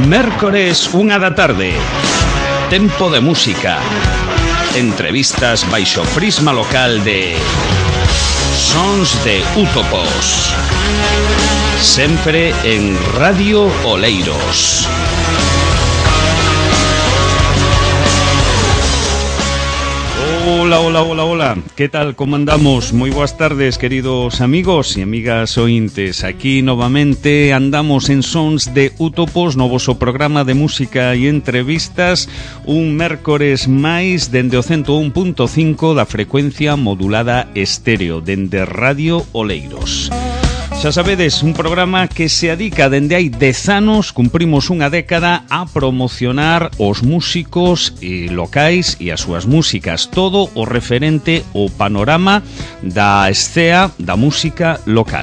Mércores 1 da tarde. Tempo de música. Entrevistas baixo prisma local de Sons de Útopos. Sempre en Radio Oleiros. Hola. Que tal, como andamos? Moi boas tardes, queridos amigos e amigas ointes. Aquí novamente andamos en Sons de Útopos, no voso programa de música e entrevistas, un mércores máis dende o 101.5 da frecuencia modulada estéreo, dende Radio Oleiros. Xa sabedes, un programa que se adica dende hai 10 anos, cumprimos unha década a promocionar os músicos locais e as súas músicas, todo o referente ao panorama da escena da música local.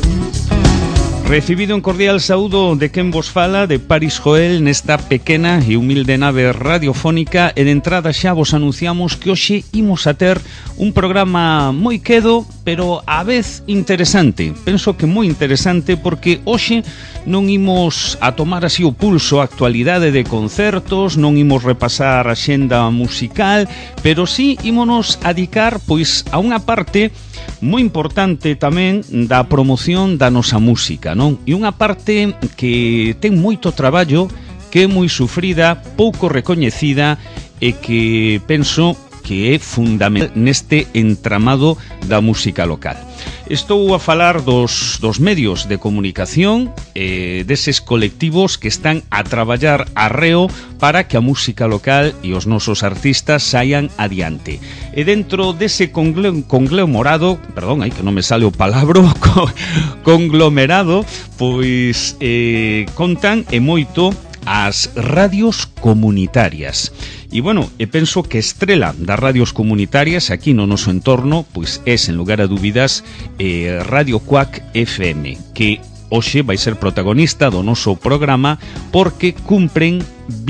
Recibido un cordial saúdo de quen vos fala, de Paris Joel, nesta pequena e humilde nave radiofónica, e de entrada xa vos anunciamos que hoxe imos a ter un programa moi quedo, pero á vez interesante. Penso que moi interesante porque hoxe non imos a tomar así o pulso a actualidade de concertos, non imos repasar a xenda musical, pero sí ímonos a dedicar pois a unha parte moi importante tamén da promoción da nosa música, non? E unha parte que ten moito traballo, que é moi sufrida, pouco recoñecida e que penso que é fundamental neste entramado da música local. Estou a falar dos medios de comunicación, deses colectivos que están a traballar arreo para que a música local e os nosos artistas saian adiante. E dentro dese conglomerado, perdón, que non me sale o palabro, conglomerado, pois contan e moito as radios comunitarias. E bueno, penso que estrela das radios comunitarias aquí no noso entorno pois é, sen lugar a dúbidas, Radio Cuac FM, que hoxe vai ser protagonista do noso programa porque cumpren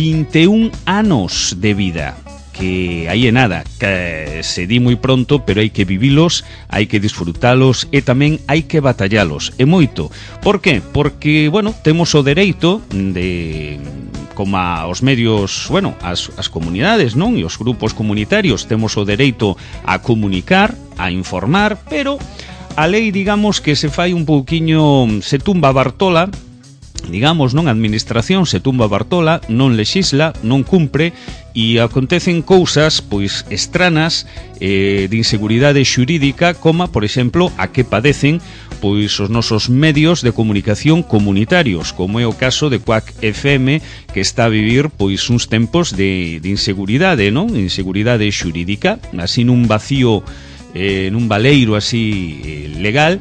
21 anos de vida. Que aí é nada, que se di moi pronto, pero hai que vivilos, hai que disfrutalos e tamén hai que batallalos, e moito. Por qué? Porque, bueno, temos o dereito de, como os medios, bueno, as comunidades, non? E os grupos comunitarios temos o dereito a comunicar, a informar, pero a lei, digamos, que se fai un pouquiño, se tumba a Bartola, digamos, non? A administración se tumba a Bartola, non lexisla, non cumpre, e acontecen cousas pois estranas de inseguridade xurídica, como, por exemplo, a que padecen pois os nosos medios de comunicación comunitarios, como é o caso de Cuac FM, que está a vivir pois uns tempos de inseguridade, non? Inseguridade xurídica, así nun vacío, nun baleiro así legal,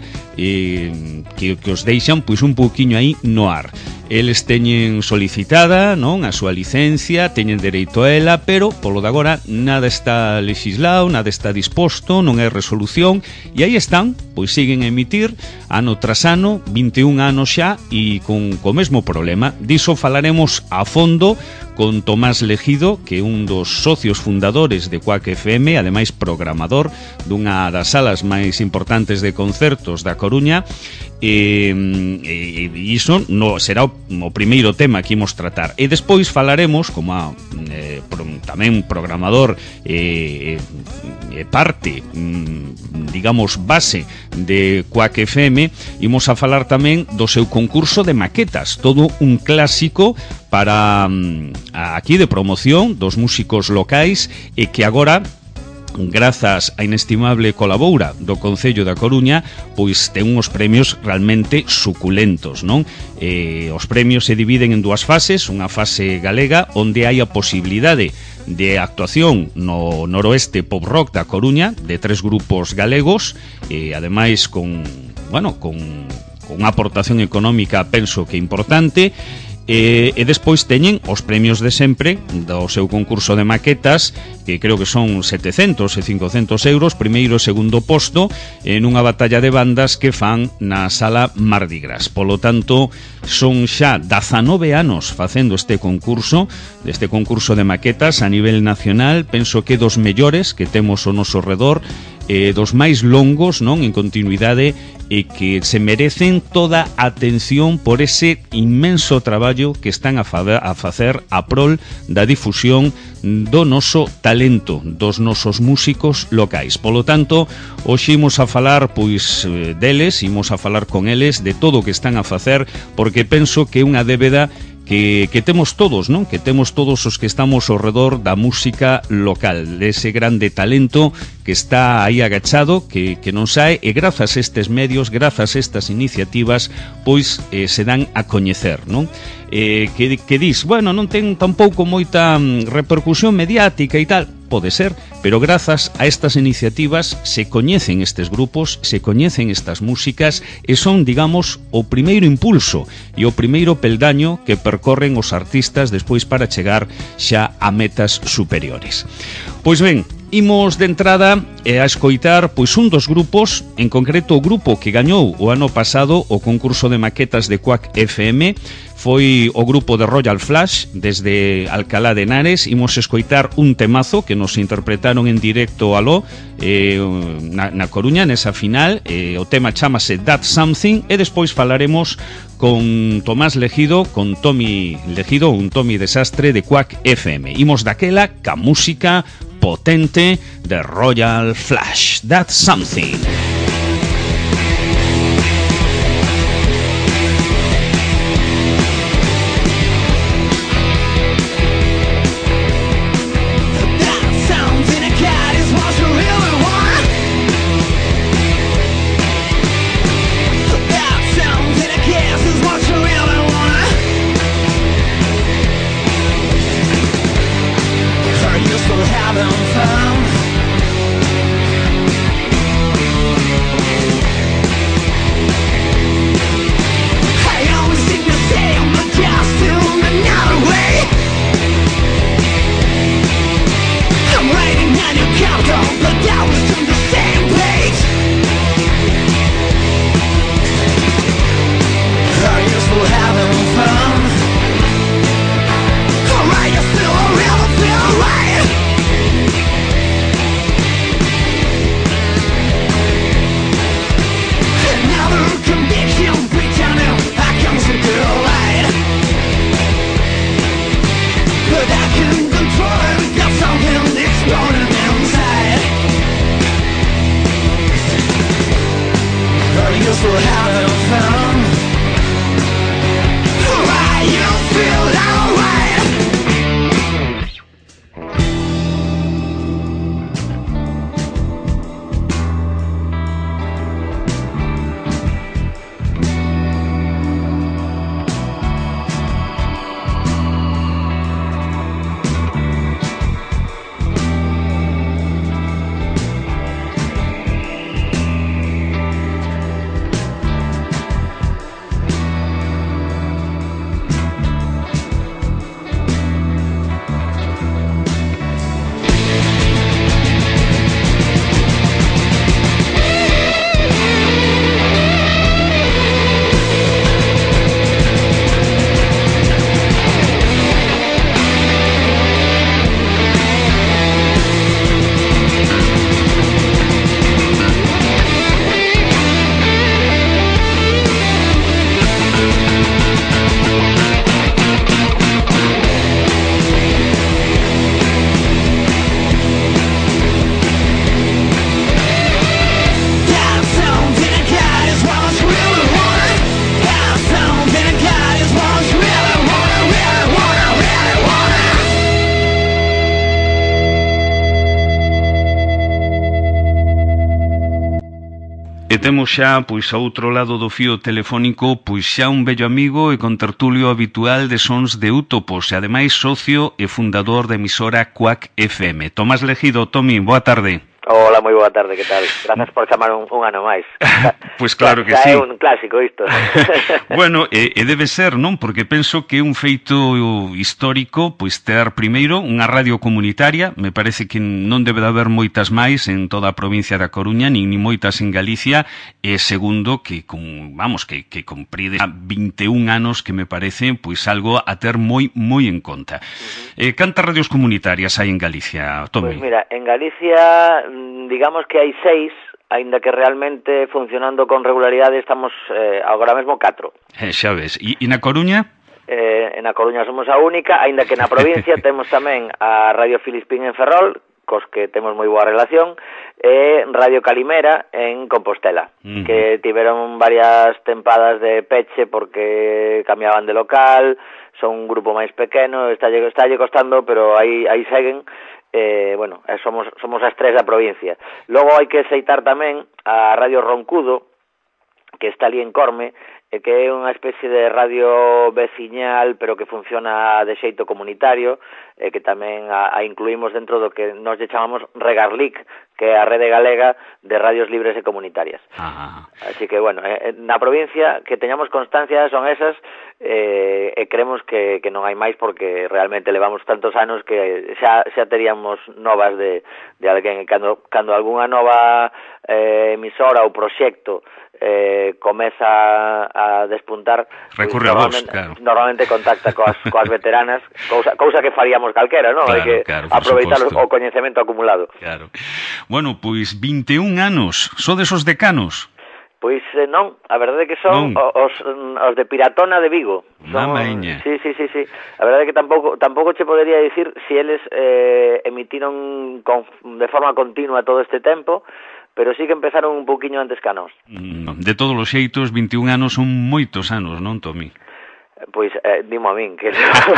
que os deixan pois un pouquiño aí no ar. Eles teñen solicitada, non, a súa licencia, teñen dereito a ela, pero polo de agora nada está lexislado, nada está disposto, non hai resolución, e aí están, pois siguen a emitir ano tras ano, 21 anos xa, e con o mesmo problema. Diso falaremos a fondo con Tomás Legido, que é un dos socios fundadores de Cuac FM, ademais programador dunha das salas máis importantes de concertos da Coruña, e iso será o primeiro tema que imos tratar. E despois falaremos, como tamén programador parte, digamos, base de Cuac FM, imos a falar tamén do seu concurso de maquetas, todo un clásico para aquí de promoción dos músicos locais, e que agora, grazas á inestimable colaboura do Concello da Coruña, pois ten uns premios realmente suculentos, non? Os premios se dividen en dúas fases, unha fase galega onde hai a posibilidade de actuación no noroeste pop rock da Coruña de 3 grupos galegos, ademais con unha aportación económica, penso que importante. E despois teñen os premios de sempre do seu concurso de maquetas, que creo que son 700 e 500 euros, primeiro e segundo posto, en unha batalla de bandas que fan na sala Mardi Gras. Polo tanto, son xa 19 anos facendo este concurso de maquetas a nivel nacional. Penso que dos mellores que temos ao noso redor, dos máis longos, non, en continuidade, e que se merecen toda a atención por ese inmenso traballo que están a facer a prol da difusión do noso talento, dos nosos músicos locais. Polo tanto, hoxe imos a falar pois deles, imos a falar con eles de todo o que están a facer, porque penso que é unha débeda que temos todos, non? Que temos todos os que estamos ao redor da música local, dese grande talento que está aí agachado, que non sae, e grazas a estes medios, grazas a estas iniciativas, pois se dan a coñecer, non? Que dis, bueno, non ten tampouco moita repercusión mediática e tal, pode ser, pero grazas a estas iniciativas se coñecen estes grupos, se coñecen estas músicas e son, digamos, o primeiro impulso e o primeiro peldaño que percorren os artistas despois para chegar xa a metas superiores. Pois ben, imos de entrada a escoitar pois un dos grupos, en concreto o grupo que gañou o ano pasado o concurso de maquetas de Quack FM, foi o grupo de Royal Flush desde Alcalá de Henares. Imos escoitar un temazo que nos interpretaron en directo aló na Coruña, nesa final. O tema chamase That's Something, e despois falaremos con Tomás Legido, con Tommy Legido, un Tommy Desastre de Quack FM. Imos daquela ca música potente de Royal Flush. That's Something. E temos xa, pois, ao outro lado do fío telefónico, pois xa un vello amigo e contertulio habitual de Sons de Útopos, e ademais socio e fundador da emisora Quack FM. Tomás Legido, Tommy, boa tarde. Hola, moi boa tarde, que tal? Grazas por chamar un ano máis. Pois claro que sí. sí. É un clásico isto. Bueno, e debe ser, non? Porque penso que é un feito histórico, pois ter primeiro unha radio comunitaria, me parece que non debe de haber moitas máis en toda a provincia da Coruña, nin moitas en Galicia, e segundo, que que compride 21 anos, que me parece pois algo a ter moi en conta. Cantas radios comunitarias hai en Galicia, Tommy? Pois mira, en Galicia digamos que hai 6, aínda que realmente funcionando con regularidade estamos agora mesmo 4. Xa ves. E na Coruña? Na Coruña somos a única, aínda que na provincia temos tamén a Radio Filispín en Ferrol, cos que temos moi boa relación, e Radio Calimera en Compostela, que tiveron varias tempadas de peche porque cambiaban de local, son un grupo máis pequeno, estálle costando, pero aí seguen. Bueno, somos as 3 da provincia. Logo hai que aceitar tamén a Radio Roncudo, que está ali en Corme, que é unha especie de radio veciñal, pero que funciona de xeito comunitario, que tamén a incluímos dentro do que nos chamamos Regarlic, que é a rede galega de radios libres e comunitarias. Así que, bueno, na provincia que teñamos constancia son esas, e creemos que non hai máis porque realmente levamos tantos anos que xa teríamos novas de alguén. Cando algunha nova emisora ou proxecto comeza a despuntar, recurre a vos, claro. Normalmente contacta coas veteranas, cousa que faríamos calquera, non? Hai que aproveitar o coñecemento acumulado. Claro. Bueno, pois 21 anos, sodes os decanos? Pois non, a verdade é que son os de Piratona de Vigo. Mamaña. Sí. A verdade é que tampouco che podería dicir se eles emitiron de forma continua todo este tempo, pero sí que empezaron un pouquiño antes que a nós. De todos os xeitos, 21 anos son moitos anos, non, Tomi? Pois, dimo a min, que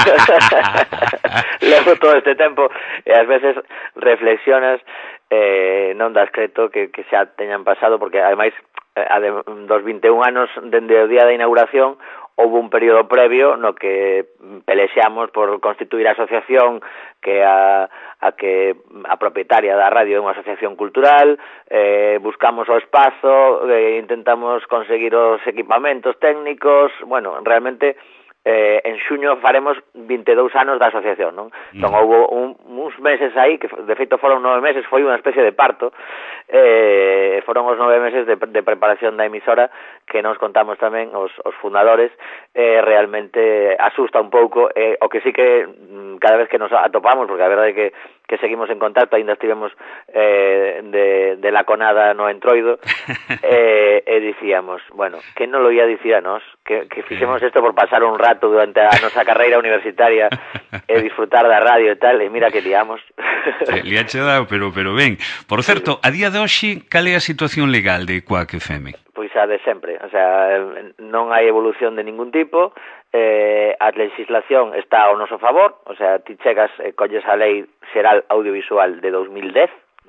levo todo este tempo e ás veces reflexionas, non das creto que xa teñan pasado, porque ademais dos 21 anos dende o día da inauguración houve un período previo no que pelexeamos por constituir a asociación que a propietaria da radio é unha asociación cultural, buscamos o espazo, intentamos conseguir os equipamentos técnicos, bueno, realmente en xuño faremos 22 anos da asociación, non? Entón houve uns meses aí, que de feito foron 9 meses, foi unha especie de parto, foron os 9 meses de preparación da emisora que nos contamos tamén os fundadores, realmente asusta un pouco, o que sí que cada vez que nos atopamos, porque a verdade é que seguimos en contacto, ainda estivemos de laconada no Entroido, e dicíamos, bueno, que non lo ia dicir a nós, que fixemos isto por pasar un rato durante a nosa carreira universitaria e disfrutar da radio e tal, e mira que liamos. Liache dado, pero ben. Por certo, a día de hoxe, cal é a situación legal de Quack FM? Pois a de sempre, o sea, non hai evolución de ningún tipo, a legislación está ao noso favor, o sea, ti chegas e colles a Lei Xeral Audiovisual de 2010,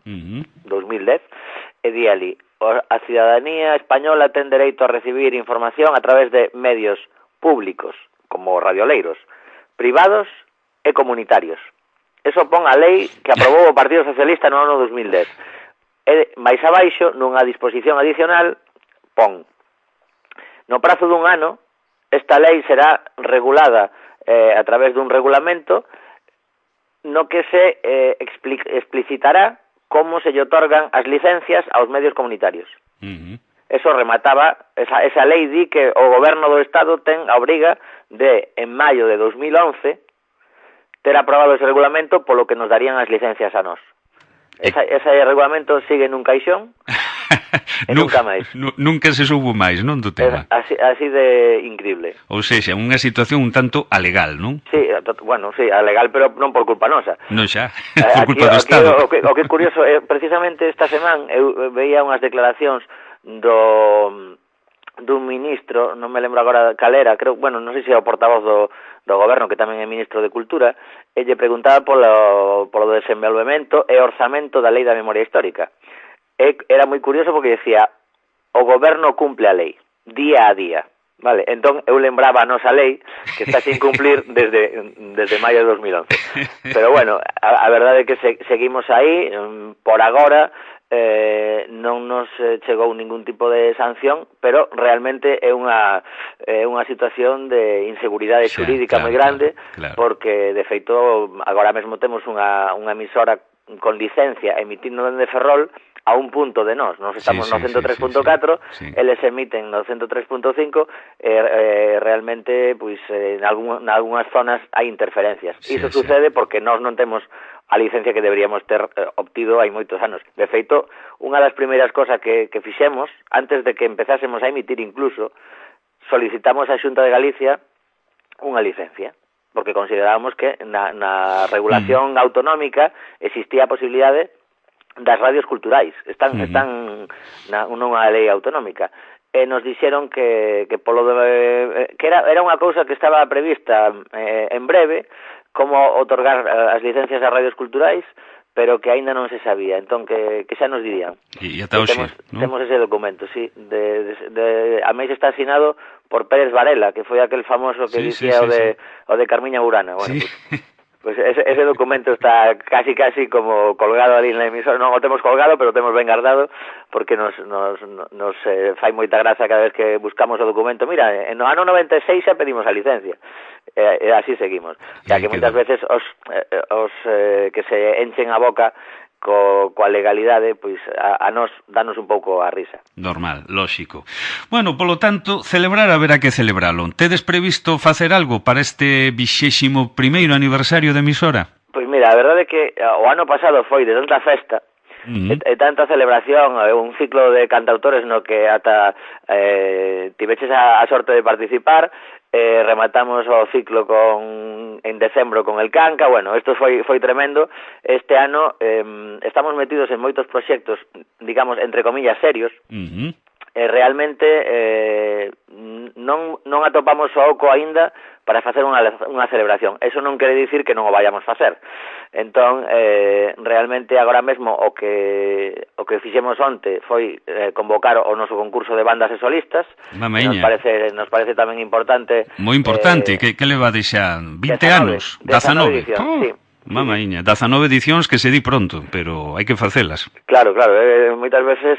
e di ali, a cidadanía española ten dereito a recibir información a través de medios públicos, como radioleiros, privados e comunitarios. Eso pon a lei que aprobou o Partido Socialista no ano 2010. E máis abaixo, nunha disposición adicional, pon, no prazo dun ano, esta lei será regulada a través dun regulamento no que se explicitará como se lle otorgan as licencias aos medios comunitarios. Eso remataba, esa lei di que o goberno do Estado ten a obriga de, en maio de 2011, ter aprobado ese regulamento polo que nos darían as licencias a nós. Ese regulamento sigue nun caixón e nunca máis. Nunca se soubo máis, non, do tema? Así de increíble. Ou seja, unha situación un tanto alegal, non? Sí, bueno, sí, alegal, pero non por culpa nosa. Non xa, por culpa do Estado. O que é curioso, precisamente esta semana eu veía unhas declaracións dun ministro, non me lembro agora cal era, creo, bueno, non sei se é o portavoz do goberno, que tamén é ministro de Cultura, e lle preguntaba polo desenvolvemento e orzamento da Lei da Memoria Histórica. Era moi curioso porque decía, o goberno cumple a lei, día a día. Vale, entón eu lembraba a nosa lei que está sin cumplir desde maio de 2011. Pero bueno, a verdade é que seguimos aí, por agora non nos chegou ningún tipo de sanción, pero realmente é unha situación de inseguridade xurídica moi grande, porque de feito agora mesmo temos unha emisora con licencia emitindo dende Ferrol a un punto de nós estamos no 103.4, eles emiten no 103.5, realmente, pois, en algunhas zonas hai interferencias. Iso sucede porque nós non temos a licencia que deberíamos ter obtido hai moitos anos. De feito, unha das primeiras cosas que fixemos, antes de que empezásemos a emitir incluso, solicitamos á Xunta de Galicia unha licencia, porque considerábamos que na regulación autonómica existía a posibilidade das radios culturais, están nunha lei autonómica. E nos dixeron que polo que era unha cousa que estaba prevista en breve, como otorgar as licencias ás radios culturais, pero que aínda non se sabía, entón que xa nos dirían. E ata hoxe, temos ese documento, sí, a máis está asinado por Pérez Varela, que foi aquel famoso que dicía o de Carmiña Burana. Bueno, pues ese documento está casi como colgado ali na emisora, non o temos colgado, pero o temos ben guardado, porque nos fai moita graza cada vez que buscamos o documento. Mira, no ano 96 xa pedimos a licencia, e así seguimos. O sea, que moitas veces os que se enchen a boca coa legalidade, pois a nos danos un pouco a risa. Normal, lóxico. Bueno, polo tanto, celebrar haberá que celebralo. Tedes previsto facer algo para este 21º aniversario de emisora? Pois mira, a verdade é que o ano pasado foi de tanta festa e tanta celebración, un ciclo de cantautores no que ata tiveches a sorte de participar, rematamos o ciclo en decembro con el Canca. Bueno, isto foi tremendo. Este ano estamos metidos en moitos proxectos, digamos, entre comillas, serios. Realmente non atopamos o oco aínda para facer unha celebración. Eso non quere dicir que non o vayamos facer. Entón, realmente agora mesmo o que fixemos onte foi convocar o noso concurso de bandas e solistas. Nos parece tamén importante. Moi importante, que leva de xa 20 anos, 19 edición, sí. Mamaíña, 19 edicións que se di pronto, pero hai que facelas. Claro, moitas veces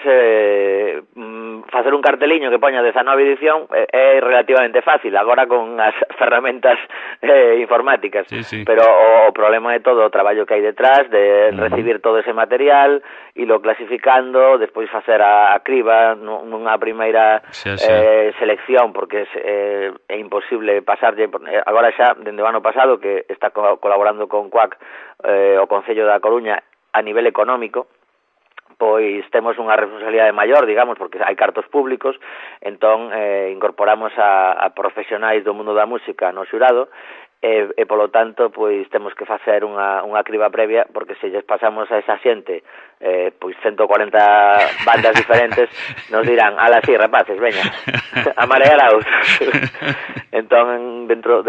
facer un carteliño que poña 19 edición é relativamente fácil, agora con as ferramentas informáticas, pero o problema é todo o traballo que hai detrás de recibir todo ese material, ilo clasificando, despois facer a criba nunha primeira selección, porque é imposible pasarlle. Agora xa, dende o ano pasado, que está colaborando con CUAC, o Concello da Coruña, a nivel económico, pois temos unha responsabilidade maior, digamos, porque hai cartos públicos, entón incorporamos a profesionais do mundo da música no xurado, e polo tanto, pois temos que facer unha criba previa, porque se lles pasamos a esa xente pois 140 bandas diferentes, nos dirán, ala, sí, rapaces, veña, a marearaos. Entón, dentro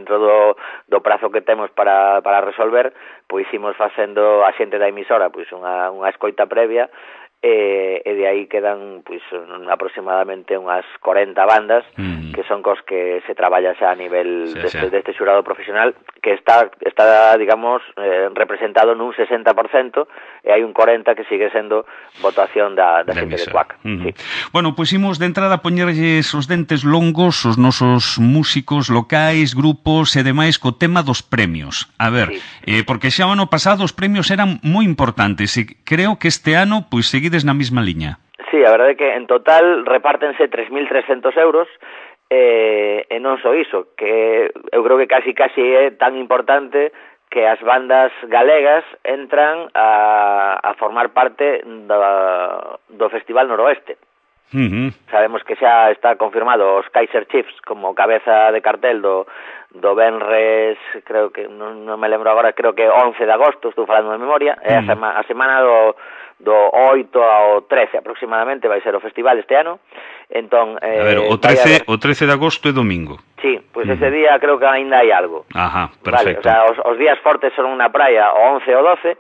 do prazo que temos para resolver, pois imos facendo a xente da emisora pois unha escoita previa, e de aí quedan pois aproximadamente unhas 40 bandas que son cos que se traballa xa a nivel deste xurado profesional, que está digamos, representado nun 60%, e hai un 40% que sigue sendo votación da xente de CUAC. Sí. Bueno, pois imos de entrada poñerlles os dentes longos os nosos músicos locais, grupos e demais co tema dos premios. A ver, porque xa o ano pasado os premios eran moi importantes, e creo que este ano pois seguides na mesma liña. Sí, a verdade é que en total repártense 3.300 euros, e non só iso, que eu creo que casi é tan importante que as bandas galegas entran a formar parte do Festival Noroeste. Sabemos que xa está confirmado os Kaiser Chiefs como cabeza de cartel do Benres, creo que non me lembro agora, creo que 11 de agosto, estou falando de memoria, é a semana do 8 ao 13 aproximadamente vai ser o festival este ano. Entón, a ver, o 13 de agosto é domingo. Sí, pois ese día creo que aínda hai algo. Ajá, perfecto. Vale, o sea, os días fortes son na praia o 11 ou 12,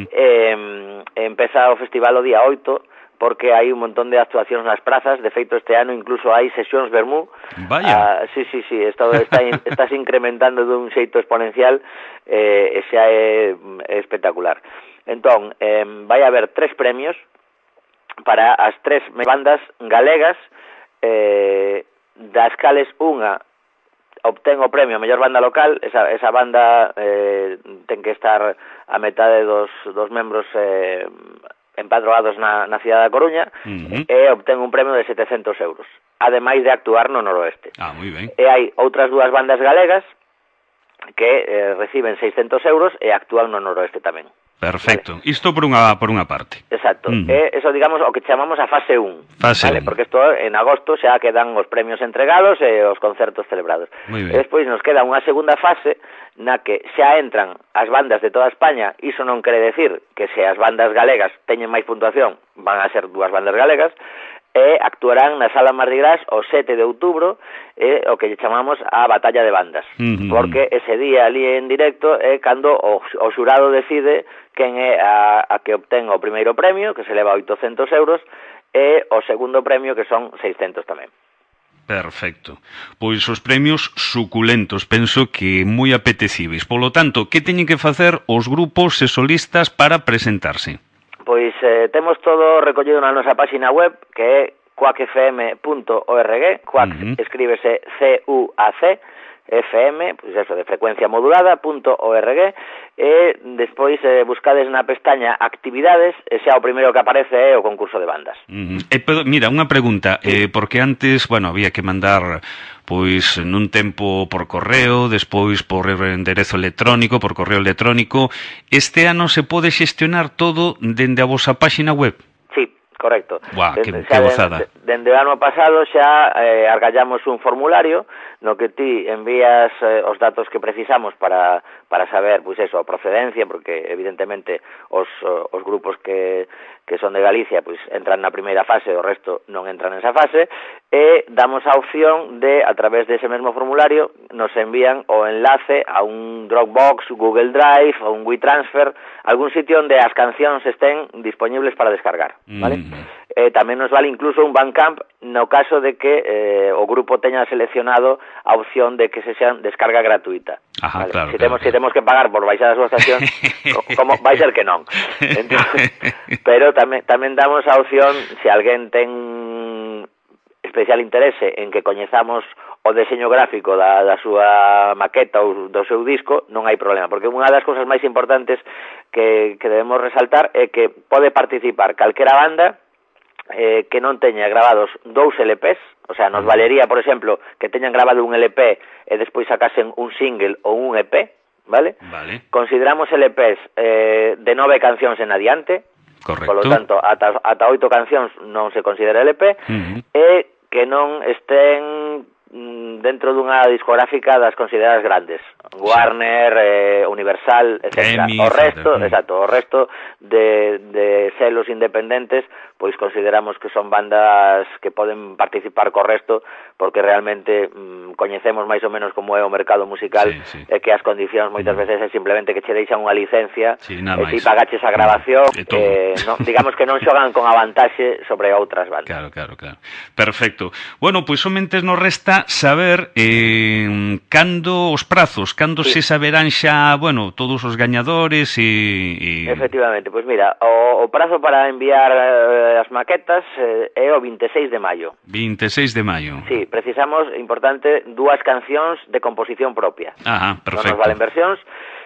empeza o festival o día 8, porque hai un montón de actuacións nas prazas. De feito, este ano incluso hai sesións vermú. Vaya. Sí, estás incrementando dun xeito exponencial, e xa é espectacular. Entón, vai haber 3 premios para as 3 bandas galegas, das cales unha obtén o premio a mellor banda local. Esa banda ten que estar a metade dos membros empadroados na cidade da Coruña, e obtén un premio de 700 euros, ademais de actuar no Noroeste. Moi ben. E hai outras 2 bandas galegas que reciben 600 euros e actúan no noroeste tamén. Perfecto. Vale. Isto por unha parte. Exacto. Eso, digamos, o que chamamos a fase 1. Fase vale? 1. Porque isto en agosto xa quedan os premios entregados e os concertos celebrados. Muy ben. E despois nos queda unha segunda fase na que xa entran as bandas de toda España. Iso non quere decir que se as bandas galegas teñen máis puntuación, van a ser dúas bandas galegas, e actuarán na Sala Mardi Gras o 7 de outubro, o que chamamos a Batalla de Bandas, porque ese día ali en directo é cando o xurado decide quen é a que obtén o primeiro premio, que se leva 800 euros, e o segundo premio, que son 600 tamén. Perfecto. Pois os premios suculentos, penso que moi apetecíveis. Polo tanto, que teñen que facer os grupos e solistas para presentarse? Pois temos todo recollido na nosa página web, que é cuacfm.org. Cuac escríbese C-U-A-C, FM, pois eso, de frecuencia modulada.org, e despois buscades na pestaña actividades, e xa o primeiro que aparece é o concurso de bandas. Mira, unha pregunta, porque antes, bueno, había que mandar pois nun tempo por correo, despois por enderezo electrónico, por correo electrónico. Este ano se pode xestionar todo dende a vosa páxina web? Sí, correcto. Buah, que gozada. Dende o ano pasado xa argallamos un formulario no que ti envías os datos que precisamos para saber, pois eso, a procedencia, porque evidentemente os grupos que son de Galicia, pois entran na primeira fase, o resto non entran nesa fase, e damos a opción de, a través dese mesmo formulario, nos envían o enlace a un Dropbox, Google Drive, a un WeTransfer, algún sitio onde as cancións estén disponibles para descargar, vale? Tamén nos vale incluso un Bandcamp no caso de que o grupo teña seleccionado a opción de que se sean descarga gratuita. Ajá, vale? Claro, se temos que pagar por baixar a súa estación, como vai ser que non. Entonces, pero tamén damos a opción, se alguén ten especial interese en que coñezamos o deseño gráfico da súa maqueta ou do seu disco, non hai problema, porque unha das cousas máis importantes que debemos resaltar é que pode participar calquera banda que non teña grabados 2 LPs, o sea, nos valería, por exemplo, que teñan grabado un LP e despois sacasen un single ou un EP, vale? Consideramos LPs de 9 cancións en adiante. Correcto. Por lo tanto, ata 8 cancións non se considera LP, e que non estén dentro dunha discográfica das consideradas grandes, Warner, Universal, etc. O resto de selos independentes, pois consideramos que son bandas que poden participar co resto, porque realmente coñecemos máis ou menos como é o mercado musical, e que as condicións moitas veces é simplemente que che deixan unha licencia, e ti pagaches a grabación, digamos que non xogan con a vantaxe sobre outras bandas. Claro. Perfecto. Bueno, pois somente nos resta saber cando os prazos, cando se saberán xa, bueno, todos os gañadores e... Efectivamente, pois mira, o prazo para enviar as maquetas é o 26 de maio. 26 de maio. Sí, precisamos, importante, 2 cancións de composición propia. Ajá, perfecto. Non nos valen versións.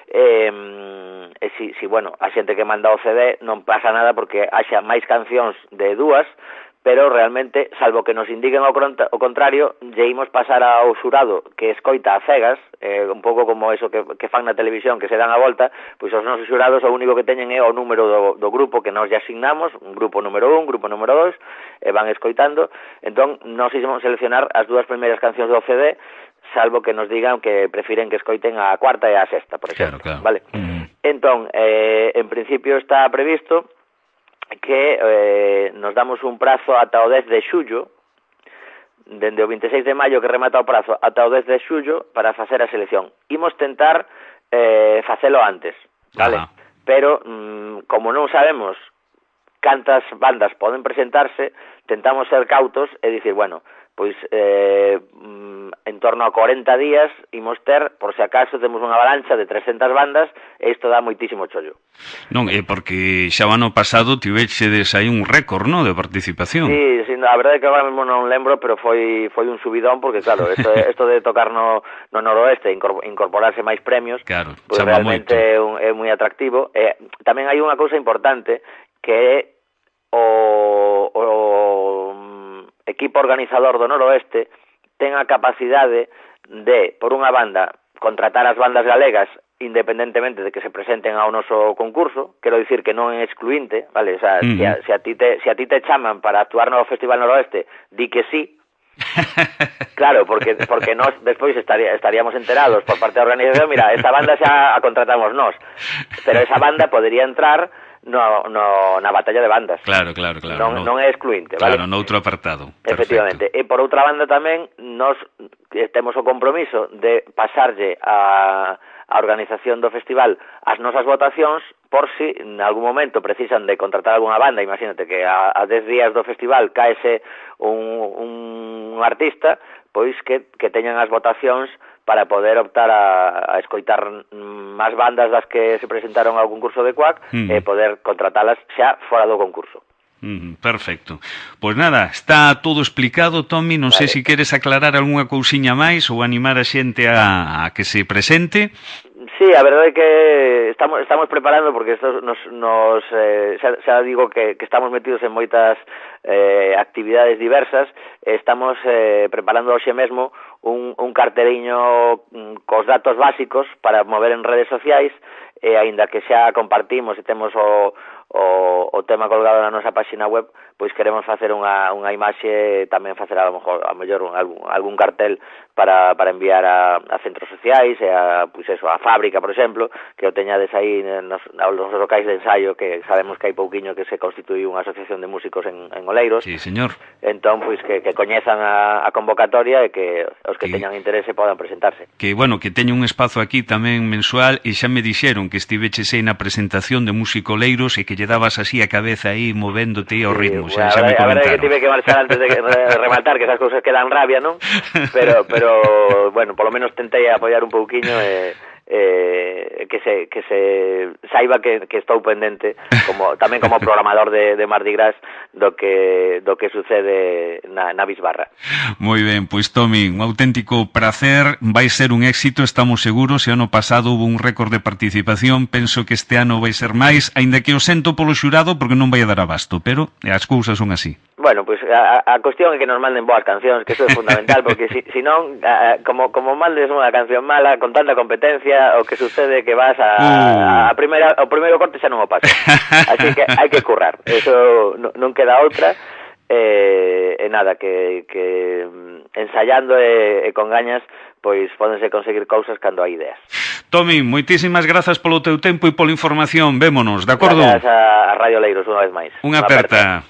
Si, bueno, a xente que manda o CD non pasa nada porque haxa máis cancións de 2, pero realmente, salvo que nos indiquen o contrario, lle imos pasar ao xurado que escoita a cegas, un pouco como eso que fan na televisión, que se dan a volta, pois os nosos xurados o único que teñen é o número do grupo que nos lle asignamos, un grupo número 1, grupo número 2, e van escoitando. Entón, nos íamos seleccionar as 2 primeiras cancións do CD, salvo que nos digan que prefiren que escoiten a cuarta e a sexta, por exemplo. Claro. Vale? Entón, en principio está previsto que nos damos un prazo ata o 10 de xullo, dende o 26 de maio que remata o prazo ata o 10 de xullo para facer a selección. Imos tentar facelo antes, vale? Pero como non sabemos cantas bandas poden presentarse, tentamos ser cautos e dicir, bueno, pois en torno a 40 días imos ter, por se acaso temos unha avalancha de 300 bandas, e isto dá moitísimo chollo. Non, é porque xa o ano pasado tivechedes aí un récord, non, de participación. Sí, a verdade é que agora mesmo non lembro, pero foi un subidón, porque claro, isto de tocar no noroeste, incorporarse máis premios, claro, pues realmente é moi atractivo. Tamén hai unha cousa importante, que é o equipo organizador do noroeste ten a capacidade de, por unha banda, contratar as bandas galegas independentemente de que se presenten ao noso concurso, quero dicir que non é excluinte, vale? O sea, se a ti te chaman para actuar no Festival Noroeste, di que sí. Claro, porque nós despois estaríamos enterados por parte da organización, mira, esta banda xa a contratamos nós, pero esa banda podería entrar na batalla de bandas. Claro. Non é excluinte, vale? Claro, noutro apartado. Efectivamente. E por outra banda tamén, nós temos o compromiso de pasarlle a organización do festival as nosas votacións por si en algún momento precisan de contratar alguna banda. Imagínate que a 10 días do festival caese un artista, pois que teñan as votacións para poder optar a escoitar máis bandas das que se presentaron ao concurso de CUAC e poder contratalas xa fora do concurso. Perfecto. Pois nada, está todo explicado, Tommy. Non sei se queres aclarar algunha cousiña máis ou animar a xente a que se presente. Sí, a verdade é que estamos preparando, porque xa digo que estamos metidos en moitas actividades diversas. Estamos preparando hoxe mesmo un carteliño cos datos básicos para mover en redes sociais, e aínda que xa compartimos e temos o tema colgado na nosa página web, pois queremos facer unha imaxe, tamén facer a mellor algún cartel para enviar a centros sociais e a fábrica, por exemplo, que o teñades aí nos locais de ensaio, que sabemos que hai pouquiño que se constituí unha asociación de músicos en Oleiros. Sí, señor. Entón, pois que coñezan a convocatoria e que os que teñan interese podan presentarse. Que, bueno, que teño un espazo aquí tamén mensual, e xa me dixeron que estiveches aí na presentación de Músico Oleiros e que lle dabas así a cabeza aí movéndote ao ritmo. Xa me comentaron. A verdade que tive que marchar antes de rematar, que esas cousas que dan rabia, non? Pero bueno, polo menos tentei apoiar un pouquiño que se saiba que estou pendente tamén como programador de Mardi Gras do que sucede na Bisbarra. Moi ben, pois Tommy, un auténtico prazer, vai ser un éxito, estamos seguros. E ano pasado hubo un récord de participación, penso que este ano vai ser máis, aínda que o sento polo xurado porque non vai a dar abasto, pero as cousas son así. Bueno, pois a cuestión é que nos manden boas cancións, que iso é fundamental, porque si non, como mandes unha canción mala, con tanta competencia, o que sucede é que vas ao primeiro corte xa non o pasa. Así que hai que currar, eso non queda outra, e nada, que ensayando e con gañas, pois pódense conseguir cousas cando hai ideas. Tommy, moitísimas grazas polo teu tempo e pola información, vémonos, de acordo? Grazas a Radio Oleiros unha vez máis. Unha aperta.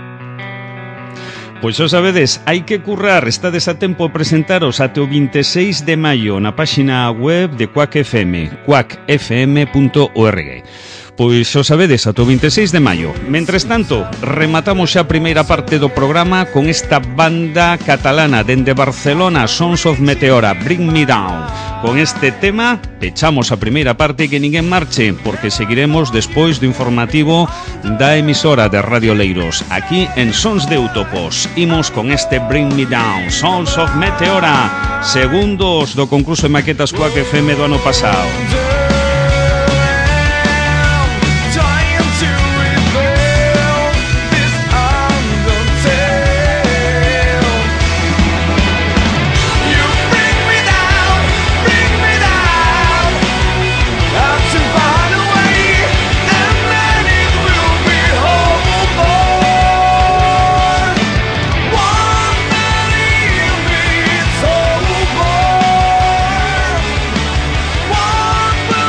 Pois xa sabedes, hai que currar, estades a tempo de presentaros até o 26 de maio na páxina web de CUAC FM, cuacfm.org. Pois xa sabedes, até o 26 de maio. Mentres tanto, rematamos xa a primeira parte do programa con esta banda catalana dende Barcelona, Sons of Meteora, Bring Me Down. Con este tema pechamos a primeira parte, que ninguén marche, porque seguiremos despois do informativo da emisora de Radio Oleiros, aquí en Sons de Utopos. Imos con este Bring Me Down, Sons of Meteora, segundos do concurso de maquetas CUAC FM do ano pasado. One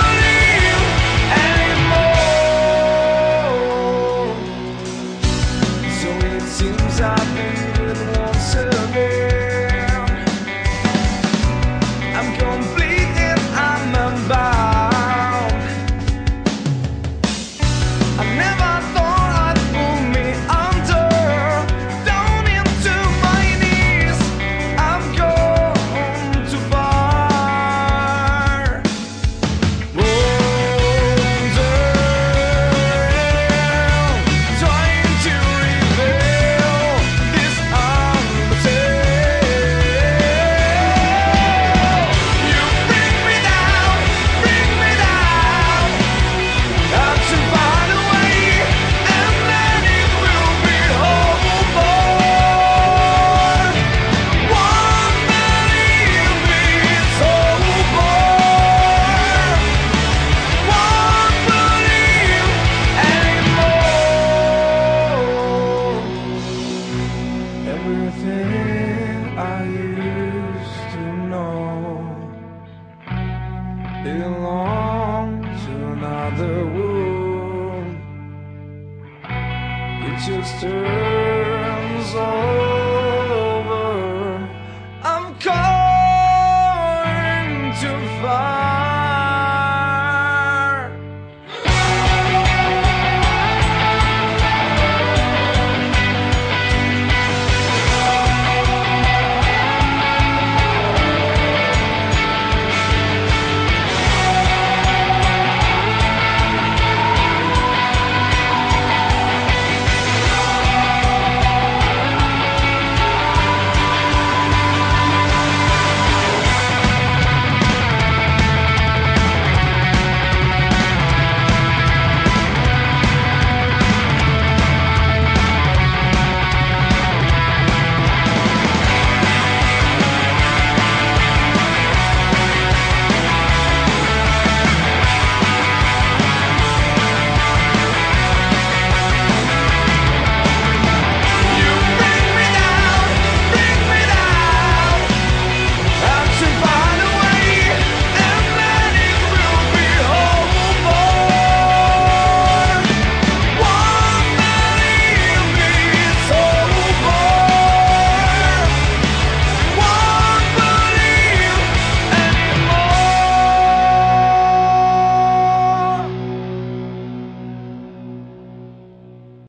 belong to another world. You just heard